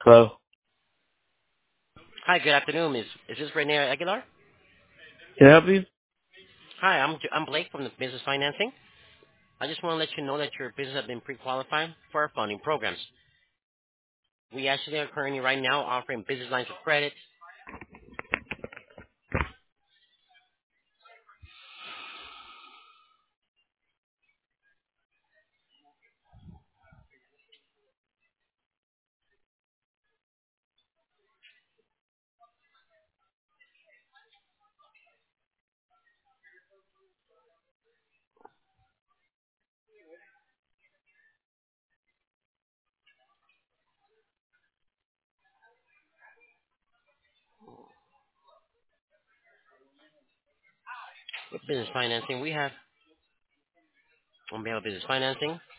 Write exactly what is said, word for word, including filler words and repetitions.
Hello. Hi, good afternoon. Is is this Rene Aguilar? Can I help you? Hi, I'm I'm Blake from the Business Financing. I just want to let you know that your business has been pre-qualified for our funding programs. We actually are currently right now offering business lines of credit. With business financing, we have on behalf of business financing.